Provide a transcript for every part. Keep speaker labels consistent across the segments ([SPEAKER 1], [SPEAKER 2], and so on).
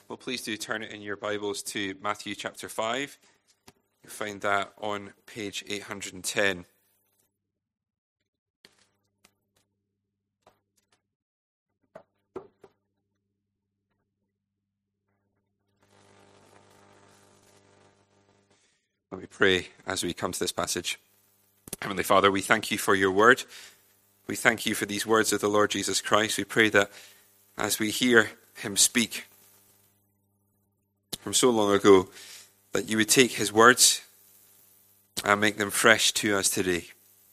[SPEAKER 1] Well, please do turn it in your Bibles to Matthew chapter 5. You'll find that on page 810. Let me pray as we come to this passage. Heavenly Father, we thank you for your word. We thank you for these words of the Lord Jesus Christ. We pray that as we hear him speak from so long ago, that you would take his words and make them fresh to us today.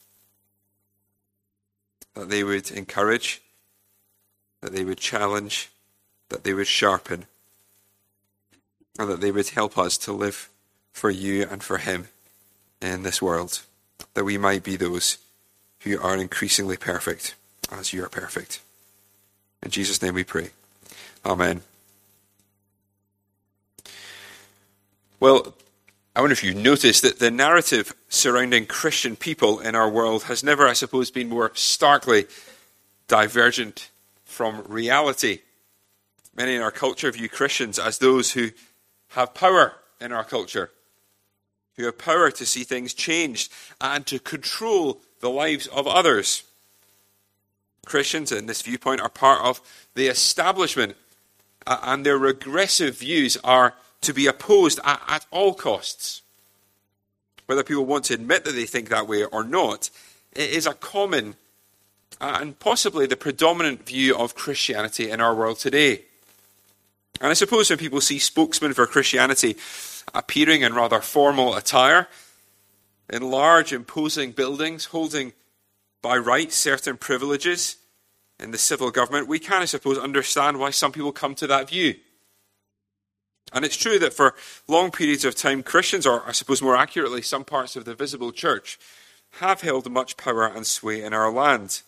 [SPEAKER 1] That they would encourage, that they would challenge, that they would sharpen, and that they would help us to live for you and for him in this world, that we might be those who are increasingly perfect as you are perfect. In Jesus' name we pray. Amen. Well, I wonder if you noticed that the narrative surrounding Christian people in our world has never, I suppose, been more starkly divergent from reality. Many in our culture view Christians as those who have power in our culture, who have power to see things changed and to control the lives of others. Christians in this viewpoint are part of the establishment, and their regressive views are to be opposed at all costs. Whether people want to admit that they think that way or not, it is a common and possibly the predominant view of Christianity in our world today. And I suppose when people see spokesmen for Christianity appearing in rather formal attire, in large imposing buildings, holding by right certain privileges in the civil government, we can, I suppose, understand why some people come to that view. And it's true that for long periods of time, Christians, or I suppose more accurately, some parts of the visible church, have held much power and sway in our land.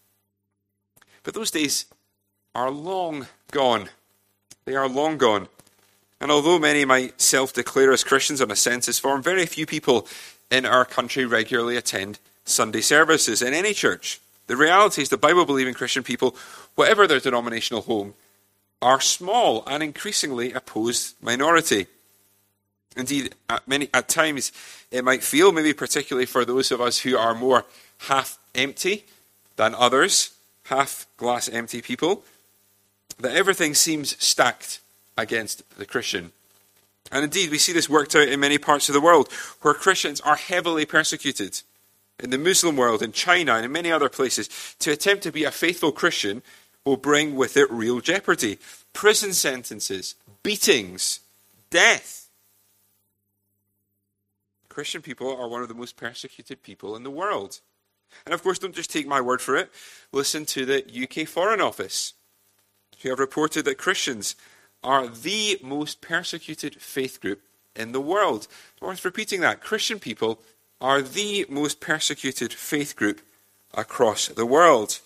[SPEAKER 1] But those days are long gone. They are long gone. And although many might self-declare as Christians on a census form, very few people in our country regularly attend Sunday services in any church. The reality is the Bible-believing Christian people, whatever their denominational home, are small and increasingly opposed minority. Indeed, at times it might feel, maybe particularly for those of us who are more half empty than others, half glass empty people, that everything seems stacked against the Christian. And indeed, we see this worked out in many parts of the world where Christians are heavily persecuted. In the Muslim world, in China, and in many other places, to attempt to be a faithful Christian will bring with it real jeopardy. Prison sentences, beatings, death. Christian people are one of the most persecuted people in the world. And of course, don't just take my word for it. Listen to the UK Foreign Office, who have reported that Christians are the most persecuted faith group in the world. It's worth repeating that. Christian people are the most persecuted faith group across the world.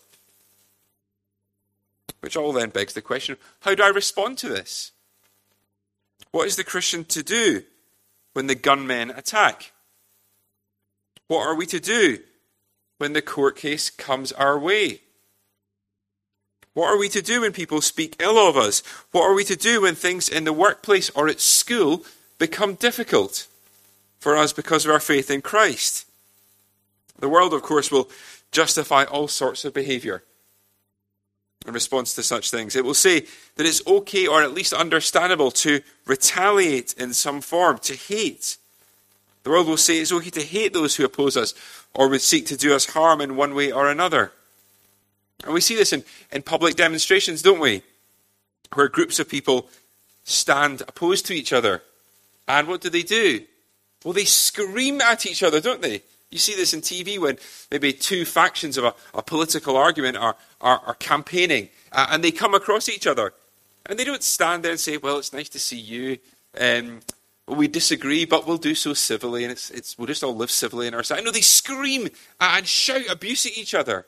[SPEAKER 1] Which all then begs the question, how do I respond to this? What is the Christian to do when the gunmen attack? What are we to do when the court case comes our way? What are we to do when people speak ill of us? What are we to do when things in the workplace or at school become difficult for us because of our faith in Christ? The world, of course, will justify all sorts of behavior in response to such things. It will say that it's okay, or at least understandable, to retaliate in some form, to hate. The world will say it's okay to hate those who oppose us or would seek to do us harm in one way or another. And we see this in public demonstrations, don't we? Where groups of people stand opposed to each other. And what do? Well, they scream at each other, don't they? You see this in TV when maybe two factions of a political argument are campaigning and they come across each other. And they don't stand there and say, well, it's nice to see you. We disagree, but we'll do so civilly, and we'll just all live civilly in our side. No, they scream and shout abuse at each other.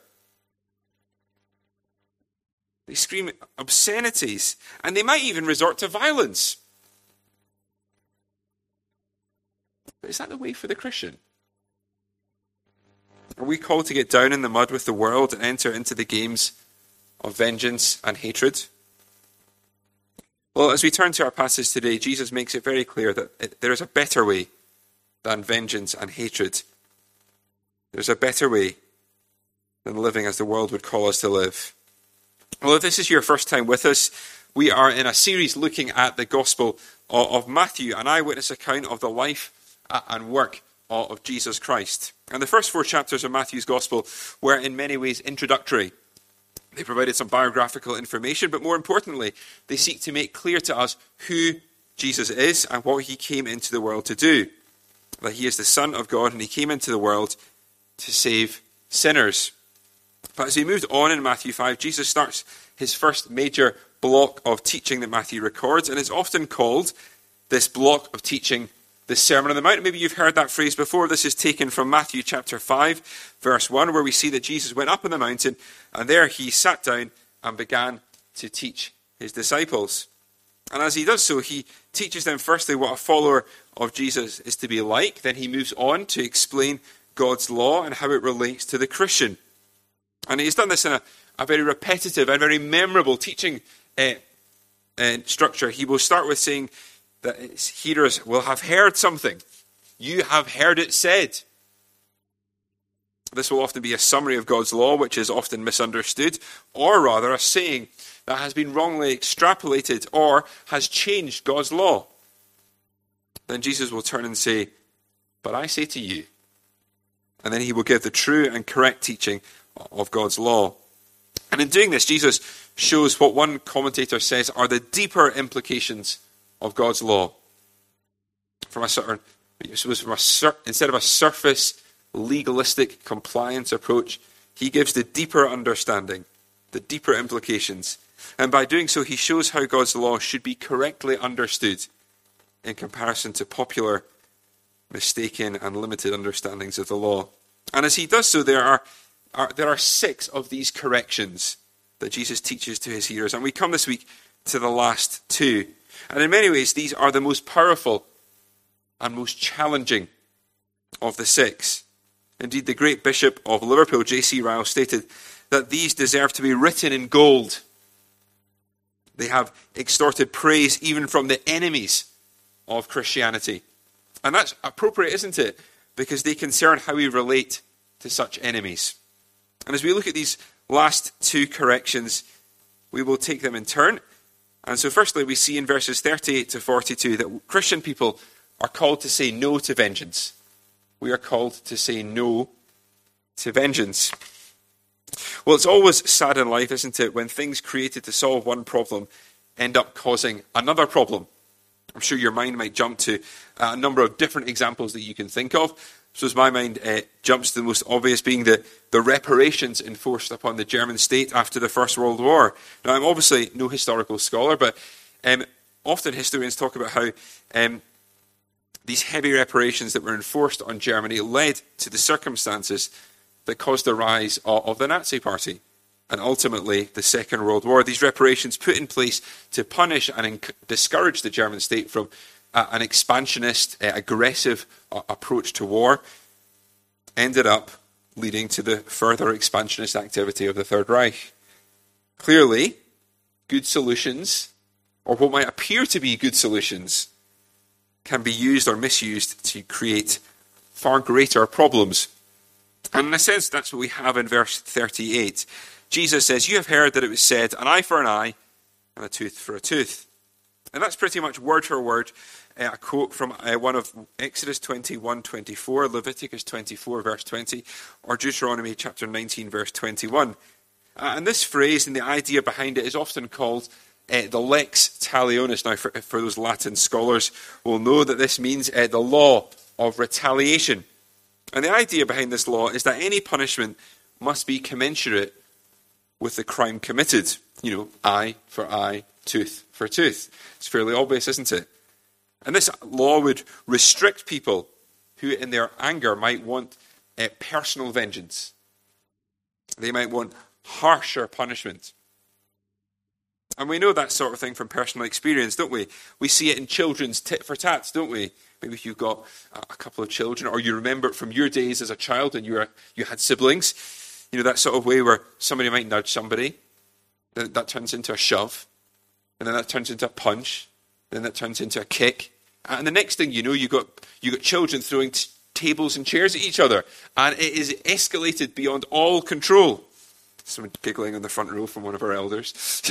[SPEAKER 1] They scream obscenities, and they might even resort to violence. But is that the way for the Christian? Are we called to get down in the mud with the world and enter into the games of vengeance and hatred? Well, as we turn to our passage today, Jesus makes it very clear that there is a better way than vengeance and hatred. There's a better way than living as the world would call us to live. Well, if this is your first time with us, we are in a series looking at the Gospel of Matthew, an eyewitness account of the life and work of Jesus Christ. And the first 4 chapters of Matthew's Gospel were in many ways introductory. They provided some biographical information, but more importantly, they seek to make clear to us who Jesus is and what he came into the world to do. That he is the Son of God and he came into the world to save sinners. But as we moved on in Matthew 5, Jesus starts his first major block of teaching that Matthew records, and it's often called, this block of teaching, the Sermon on the Mount. Maybe you've heard that phrase before. This is taken from Matthew chapter 5, verse 1, where we see that Jesus went up on the mountain, and there he sat down and began to teach his disciples. And as he does so, he teaches them firstly what a follower of Jesus is to be like. Then he moves on to explain God's law and how it relates to the Christian. And he's done this in a very repetitive and very memorable teaching structure. He will start with saying that his hearers will have heard something. You have heard it said. This will often be a summary of God's law, which is often misunderstood, or rather a saying that has been wrongly extrapolated or has changed God's law. Then Jesus will turn and say, but I say to you. And then he will give the true and correct teaching of God's law. And in doing this, Jesus shows what one commentator says are the deeper implications of God's law. Instead of a surface legalistic compliance approach, he gives the deeper understanding, the deeper implications. And by doing so, he shows how God's law should be correctly understood in comparison to popular, mistaken, and limited understandings of the law. And as he does so, there are 6 of these corrections that Jesus teaches to his hearers. And we come this week to the last 2. And in many ways, these are the most powerful and most challenging of the 6. Indeed, the great Bishop of Liverpool, J.C. Ryle, stated that these deserve to be written in gold. They have extorted praise even from the enemies of Christianity. And that's appropriate, isn't it? Because they concern how we relate to such enemies. And as we look at these last 2 corrections, we will take them in turn. And so firstly, we see in verses 38 to 42 that Christian people are called to say no to vengeance. We are called to say no to vengeance. Well, it's always sad in life, isn't it, when things created to solve one problem end up causing another problem. I'm sure your mind might jump to a number of different examples that you can think of. So as my mind jumps to the most obvious being the reparations enforced upon the German state after the First World War. Now, I'm obviously no historical scholar, but often historians talk about how these heavy reparations that were enforced on Germany led to the circumstances that caused the rise of the Nazi Party and ultimately the Second World War. These reparations put in place to punish and discourage the German state from an expansionist, aggressive approach to war ended up leading to the further expansionist activity of the Third Reich. Clearly, good solutions, or what might appear to be good solutions, can be used or misused to create far greater problems. And in a sense, that's what we have in verse 38. Jesus says, you have heard that it was said, an eye for an eye and a tooth for a tooth. And that's pretty much word for word a quote from one of Exodus 21:24, Leviticus 24, verse 20, or Deuteronomy chapter 19, verse 21. And this phrase and the idea behind it is often called the lex talionis. Now, for those Latin scholars will know that this means the law of retaliation. And the idea behind this law is that any punishment must be commensurate with the crime committed. You know, eye for eye, tooth for tooth. It's fairly obvious, isn't it? And this law would restrict people who in their anger might want personal vengeance. They might want harsher punishment. And we know that sort of thing from personal experience, don't we? We see it in children's tit for tats, don't we? Maybe if you've got a couple of children, or you remember it from your days as a child and you had siblings, you know, that sort of way where somebody might nudge somebody, that turns into a shove. and then that turns into a punch, then that turns into a kick, and the next thing you know, you got children throwing tables and chairs at each other, and it is escalated beyond all control. Someone giggling on the front row from one of our elders.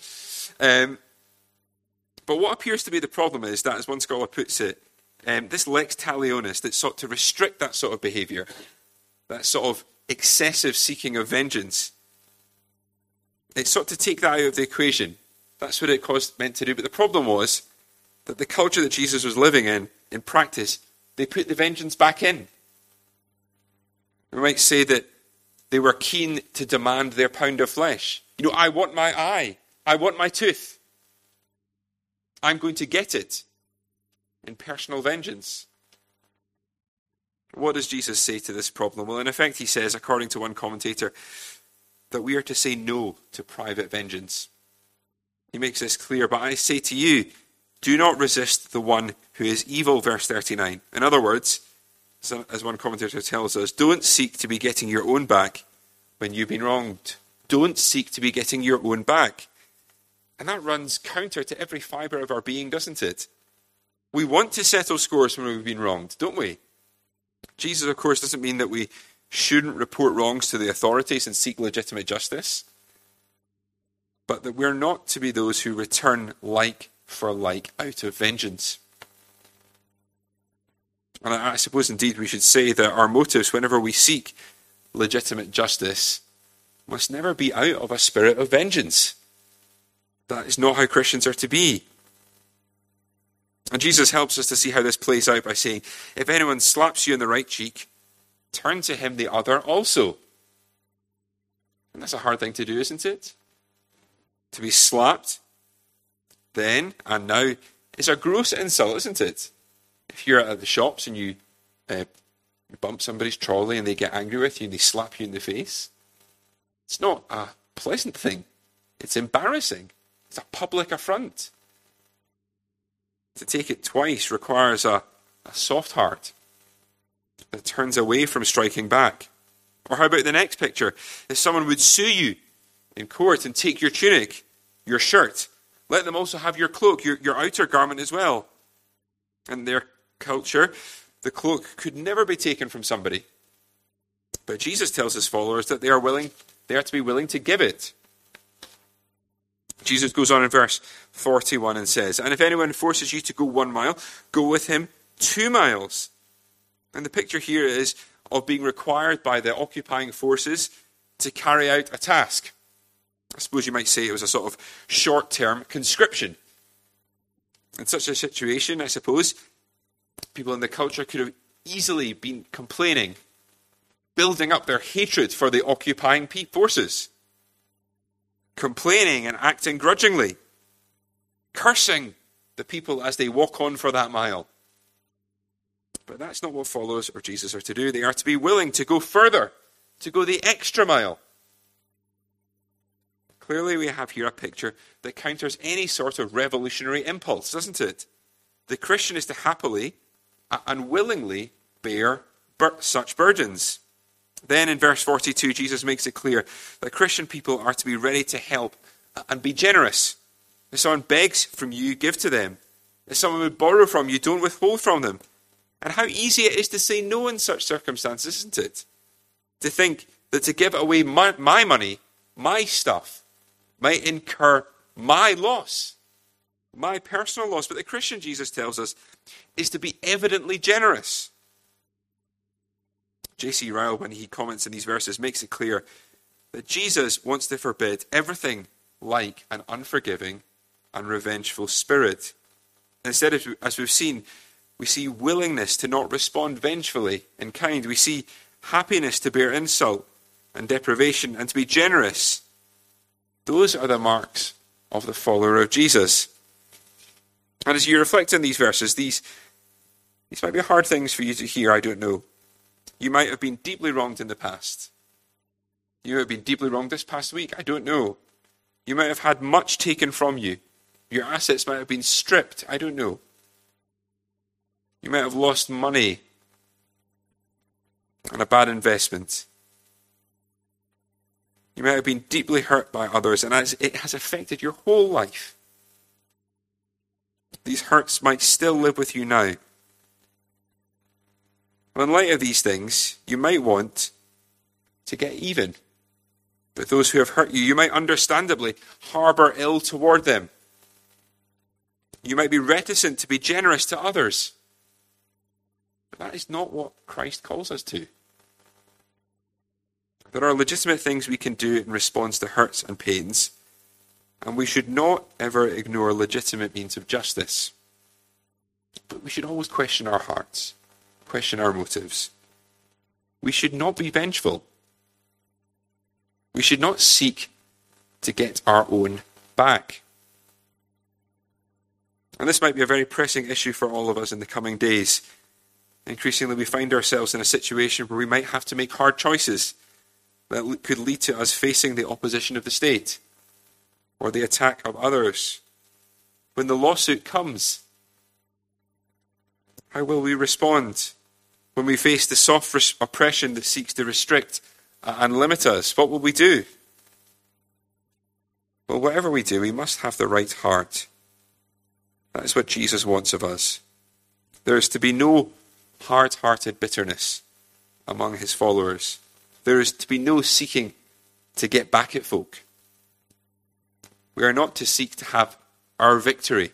[SPEAKER 1] But what appears to be the problem is that, as one scholar puts it, this lex talionis that sought to restrict that sort of behaviour, that sort of excessive seeking of vengeance, it sought to take that out of the equation. That's what it meant to do. But the problem was that the culture that Jesus was living in practice, they put the vengeance back in. We might say that they were keen to demand their pound of flesh. I want my eye. I want my tooth. I'm going to get it in personal vengeance. What does Jesus say to this problem? Well, in effect, he says, according to one commentator, that we are to say no to private vengeance. He makes this clear, but I say to you, do not resist the one who is evil, verse 39. In other words, as one commentator tells us, don't seek to be getting your own back when you've been wronged. Don't seek to be getting your own back. And that runs counter to every fibre of our being, doesn't it? We want to settle scores when we've been wronged, don't we? Jesus, of course, doesn't mean that we shouldn't report wrongs to the authorities and seek legitimate justice, but that we're not to be those who return like for like out of vengeance. And I suppose indeed we should say that our motives whenever we seek legitimate justice must never be out of a spirit of vengeance. That is not how Christians are to be. And Jesus helps us to see how this plays out by saying, if anyone slaps you in the right cheek, turn to him the other also. And that's a hard thing to do, isn't it? To be slapped then and now is a gross insult, isn't it? If you're at the shops and you bump somebody's trolley and they get angry with you and they slap you in the face, it's not a pleasant thing. It's embarrassing. It's a public affront. To take it twice requires a soft heart that turns away from striking back. Or how about the next picture? If someone would sue you in court and take your tunic, your shirt, let them also have your cloak, your outer garment as well. In their culture, the cloak could never be taken from somebody. But Jesus tells his followers that they are to be willing to give it. Jesus goes on in verse 41 and says, and if anyone forces you to go 1 mile, go with him 2 miles. And the picture here is of being required by the occupying forces to carry out a task. I suppose you might say it was a sort of short-term conscription. In such a situation, I suppose, people in the culture could have easily been complaining, building up their hatred for the occupying forces. Complaining and acting grudgingly, cursing the people as they walk on for that mile. But that's not what followers of Jesus are to do. They are to be willing to go further, to go the extra mile. Clearly we have here a picture that counters any sort of revolutionary impulse, doesn't it? The Christian is to happily and willingly bear such burdens. Then in verse 42, Jesus makes it clear that Christian people are to be ready to help and be generous. If someone begs from you, give to them. If someone would borrow from you, don't withhold from them. And how easy it is to say no in such circumstances, isn't it? To think that to give away my money, my stuff, might incur my loss, my personal loss. But the Christian, Jesus tells us, is to be evidently generous. J.C. Ryle, when he comments in these verses, makes it clear that Jesus wants to forbid everything like an unforgiving and revengeful spirit. Instead, as we've seen, we see willingness to not respond vengefully in kind. We see happiness to bear insult and deprivation and to be generous. Those are the marks of the follower of Jesus. And as you reflect on these verses, these might be hard things for you to hear, I don't know. You might have been deeply wronged in the past. You might have been deeply wronged this past week. I don't know. You might have had much taken from you. Your assets might have been stripped. I don't know. You might have lost money on a bad investment. You might have been deeply hurt by others, and it has affected your whole life. These hurts might still live with you now. Well, in light of these things, you might want to get even with those who have hurt you. You might understandably harbour ill toward them. You might be reticent to be generous to others. But that is not what Christ calls us to. There are legitimate things we can do in response to hurts and pains, and we should not ever ignore legitimate means of justice. But we should always question our hearts, question our motives. We should not be vengeful. We should not seek to get our own back. And this might be a very pressing issue for all of us in the coming days. Increasingly, we find ourselves in a situation where we might have to make hard choices that could lead to us facing the opposition of the state or the attack of others. When the lawsuit comes, how will we respond? When we face the soft oppression that seeks to restrict and limit us, what will we do? Well, whatever we do, we must have the right heart. That is what Jesus wants of us. There is to be no hard-hearted bitterness among his followers. There is to be no seeking to get back at folk. We are not to seek to have our victory.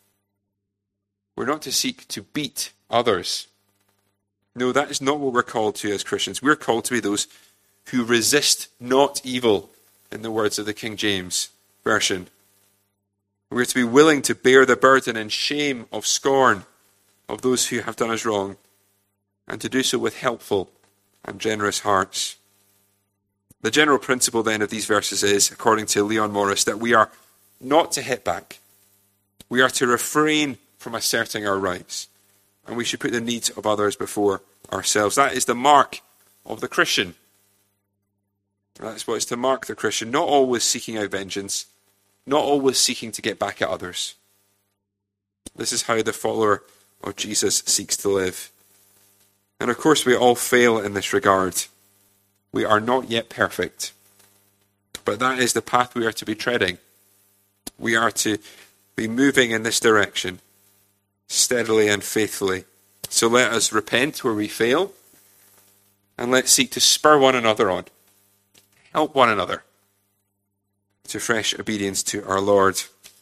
[SPEAKER 1] We're not to seek to beat others. No, that is not what we're called to as Christians. We're called to be those who resist not evil, in the words of the King James Version. We're to be willing to bear the burden and shame of scorn of those who have done us wrong, and to do so with helpful and generous hearts. The general principle then of these verses is, according to Leon Morris, that we are not to hit back. We are to refrain from asserting our rights, and we should put the needs of others before ourselves. That is the mark of the Christian. That's what is to mark the Christian, not always seeking out vengeance, not always seeking to get back at others. This is how the follower of Jesus seeks to live. And of course we all fail in this regard. We are not yet perfect. But that is the path we are to be treading. We are to be moving in this direction, steadily and faithfully. So let us repent where we fail, and let's seek to spur one another on, help one another to fresh obedience to our Lord.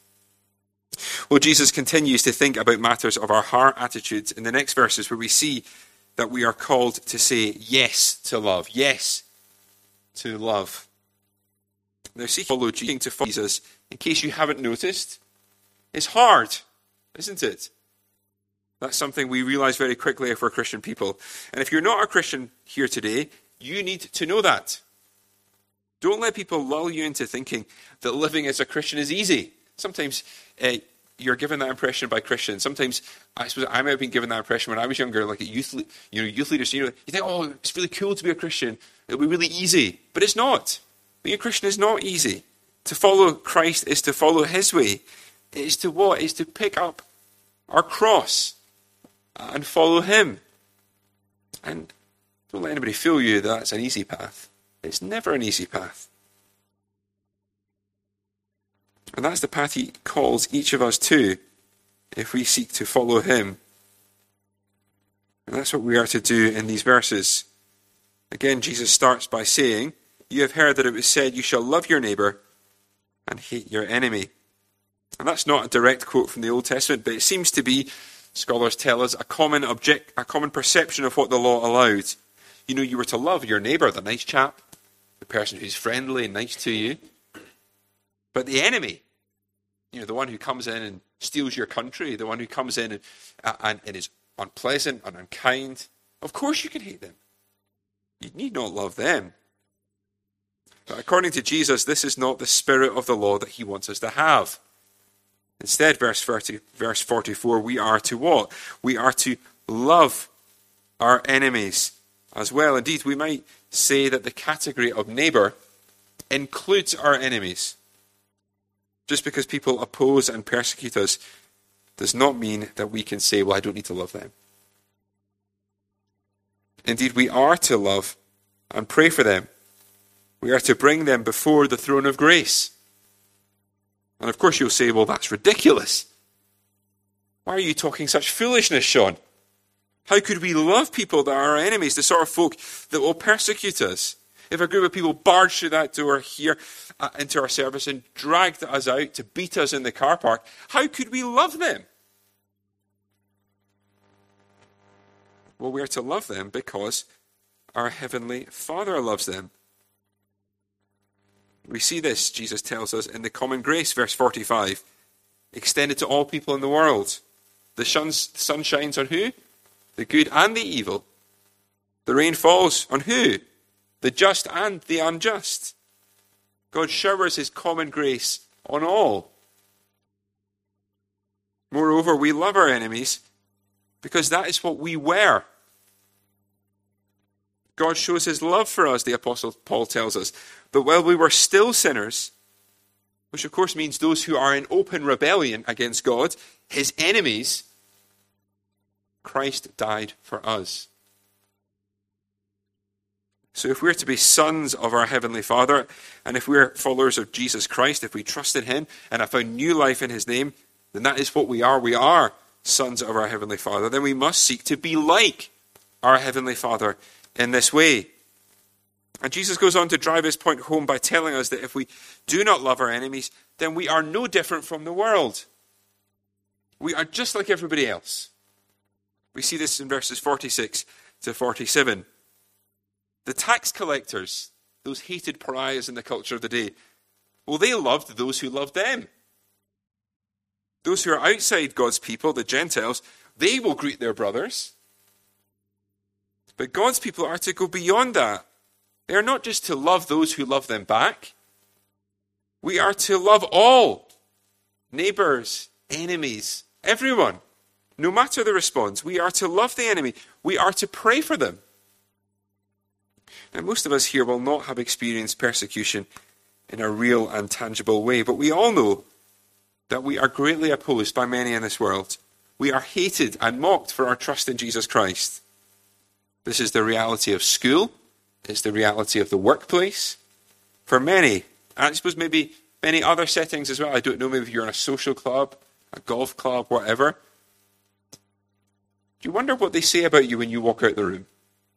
[SPEAKER 1] Well, Jesus continues to think about matters of our heart attitudes in the next verses, where we see that we are called to say yes to love. Yes to love. Now, seeking to follow Jesus, in case you haven't noticed, is hard, isn't it? That's something we realize very quickly if we're Christian people. And if you're not a Christian here today, you need to know that. Don't let people lull you into thinking that living as a Christian is easy. Sometimes you're given that impression by Christians. Sometimes, I suppose I might have been given that impression when I was younger, like at youth leaders. You think, oh, it's really cool to be a Christian. It'll be really easy. But it's not. Being a Christian is not easy. To follow Christ is to follow his way. It is to what? It is to pick up our cross and follow him. And don't let anybody fool you that that's an easy path. It's never an easy path. And that's the path he calls each of us to if we seek to follow him. And that's what we are to do in these verses. Again, Jesus starts by saying, "You have heard that it was said, you shall love your neighbour and hate your enemy." And that's not a direct quote from the Old Testament, but it seems to be, scholars tell us, a common perception of what the law allowed. You were to love your neighbour, the nice chap, the person who's friendly and nice to you. But the enemy, the one who comes in and steals your country, the one who comes in and is unpleasant and unkind, of course you can hate them. You need not love them. But according to Jesus, this is not the spirit of the law that he wants us to have. Instead, verse 44, we are to what? We are to love our enemies as well. Indeed, we might say that the category of neighbour includes our enemies. Just because people oppose and persecute us does not mean that we can say, well, I don't need to love them. Indeed, we are to love and pray for them. We are to bring them before the throne of grace. And of course you'll say, well, that's ridiculous. Why are you talking such foolishness, Sean? How could we love people that are our enemies, the sort of folk that will persecute us? If a group of people barged through that door here into our service and dragged us out to beat us in the car park, how could we love them? Well, we are to love them because our Heavenly Father loves them. We see this, Jesus tells us, in the common grace, verse 45, extended to all people in the world. The sun shines on who? The good and the evil. The rain falls on who? The just and the unjust. God showers his common grace on all. Moreover, we love our enemies because that is what we were. God shows his love for us, the Apostle Paul tells us, that while we were still sinners, which of course means those who are in open rebellion against God, his enemies, Christ died for us. So if we're to be sons of our Heavenly Father, and if we're followers of Jesus Christ, if we trust in him and have found new life in his name, then that is what we are. We are sons of our Heavenly Father. Then we must seek to be like our Heavenly Father in this way. And Jesus goes on to drive his point home by telling us that if we do not love our enemies, then we are no different from the world. We are just like everybody else. We see this in verses 46 to 47. The tax collectors, those hated pariahs in the culture of the day, well, they loved those who loved them. Those who are outside God's people, the Gentiles, they will greet their brothers. But God's people are to go beyond that. They are not just to love those who love them back. We are to love all. Neighbours, enemies, everyone. No matter the response, we are to love the enemy. We are to pray for them. Now, most of us here will not have experienced persecution in a real and tangible way, but we all know that we are greatly opposed by many in this world. We are hated and mocked for our trust in Jesus Christ. This is the reality of school. It's the reality of the workplace. For many, and I suppose maybe many other settings as well. I don't know, maybe if you're in a social club, a golf club, whatever. Do you wonder what they say about you when you walk out the room?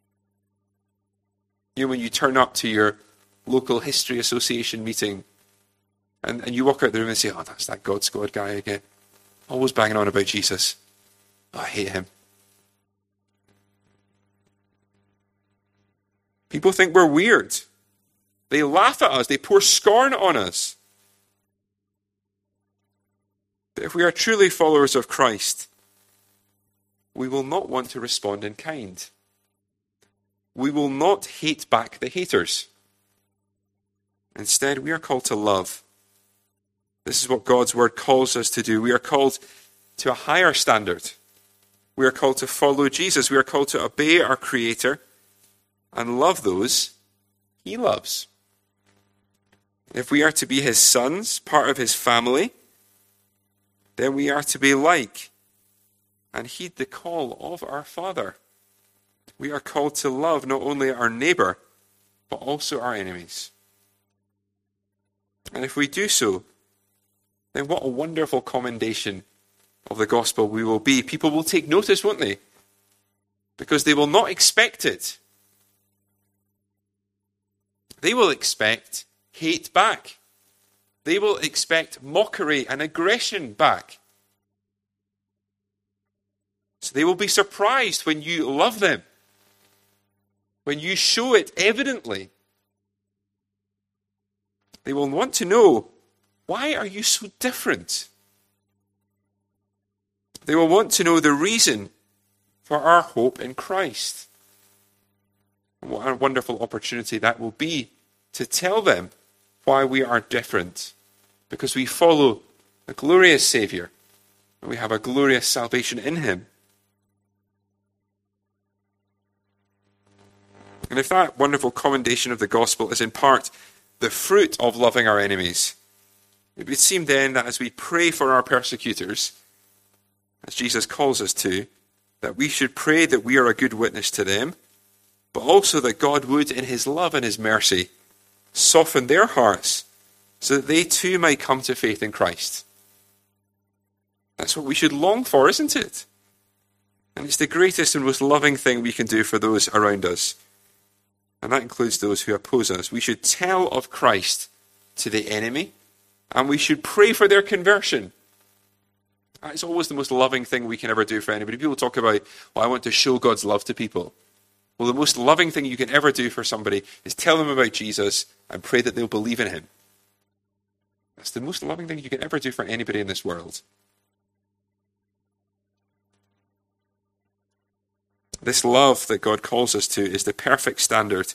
[SPEAKER 1] You know, when you turn up to your local history association meeting and you walk out the room and say, oh, that's that God Squad guy again. Always banging on about Jesus. Oh, I hate him. People think we're weird. They laugh at us. They pour scorn on us. But if we are truly followers of Christ, we will not want to respond in kind. We will not hate back the haters. Instead, we are called to love. This is what God's word calls us to do. We are called to a higher standard. We are called to follow Jesus. We are called to obey our Creator and love those he loves. If we are to be his sons, part of his family, then we are to be like and heed the call of our Father. We are called to love not only our neighbour, but also our enemies. And if we do so, then what a wonderful commendation of the gospel we will be. People will take notice, won't they? Because they will not expect it. They will expect hate back. They will expect mockery and aggression back. So they will be surprised when you love them, when you show it evidently. They will want to know, why are you so different? They will want to know the reason for our hope in Christ. What a wonderful opportunity that will be to tell them why we are different. Because we follow a glorious Saviour, and we have a glorious salvation in him. And if that wonderful commendation of the gospel is in part the fruit of loving our enemies, it would seem then that as we pray for our persecutors, as Jesus calls us to, that we should pray that we are a good witness to them, but also that God would, in his love and his mercy, soften their hearts so that they too might come to faith in Christ. That's what we should long for, isn't it? And it's the greatest and most loving thing we can do for those around us. And that includes those who oppose us. We should tell of Christ to the enemy, and we should pray for their conversion. It's always the most loving thing we can ever do for anybody. People talk about, I want to show God's love to people. Well, the most loving thing you can ever do for somebody is tell them about Jesus and pray that they'll believe in him. That's the most loving thing you can ever do for anybody in this world. This love that God calls us to is the perfect standard.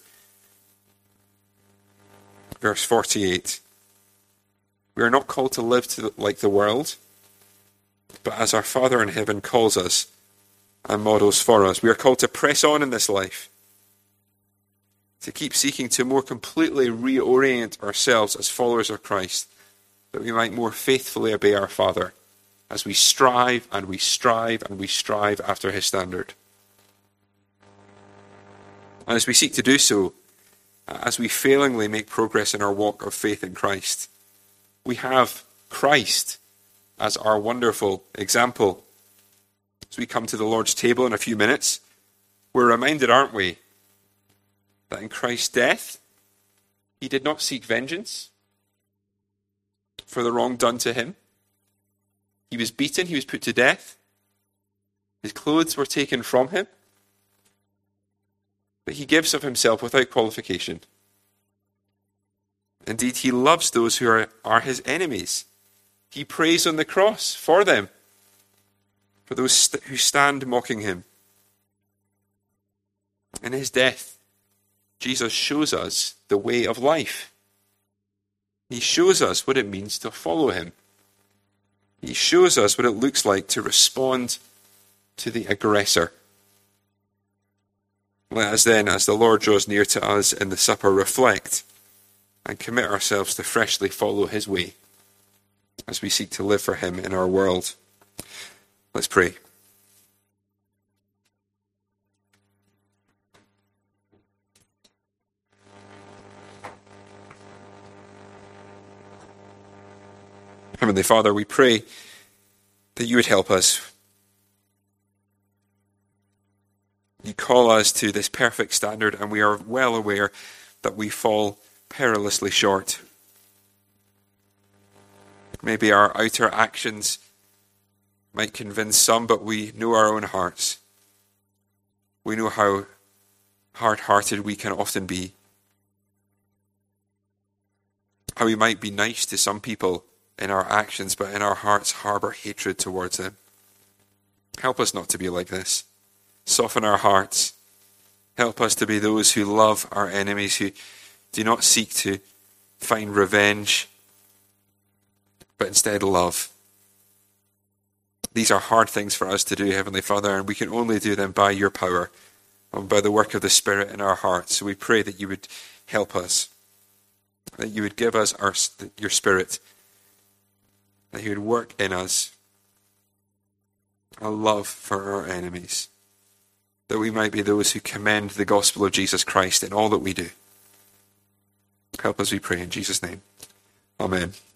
[SPEAKER 1] Verse 48. We are not called to live like the world, but as our Father in heaven calls us and models for us. We are called to press on in this life, to keep seeking to more completely reorient ourselves as followers of Christ, that we might more faithfully obey our Father as we strive and we strive and we strive after his standard. And as we seek to do so, as we failingly make progress in our walk of faith in Christ, we have Christ as our wonderful example. As we come to the Lord's table in a few minutes, we're reminded, aren't we, that in Christ's death, he did not seek vengeance for the wrong done to him. He was beaten, he was put to death. His clothes were taken from him. But he gives of himself without qualification. Indeed, he loves those who are his enemies. He prays on the cross for them, for those who stand mocking him. In his death, Jesus shows us the way of life. He shows us what it means to follow him. He shows us what it looks like to respond to the aggressor. Let us then, as the Lord draws near to us in the supper, reflect and commit ourselves to freshly follow his way as we seek to live for him in our world. Let's pray. Heavenly Father, we pray that you would help us. You call us to this perfect standard, and we are well aware that we fall perilously short. Maybe our outer actions might convince some, but we know our own hearts. We know how hard-hearted we can often be. How we might be nice to some people in our actions, but in our hearts harbor hatred towards them. Help us not to be like this. Soften our hearts. Help us to be those who love our enemies, who do not seek to find revenge, but instead love. These are hard things for us to do, Heavenly Father, and we can only do them by your power and by the work of the Spirit in our hearts. So we pray that you would help us, that you would give us your Spirit, that you would work in us a love for our enemies, that we might be those who commend the gospel of Jesus Christ in all that we do. Help us, we pray, in Jesus' name. Amen.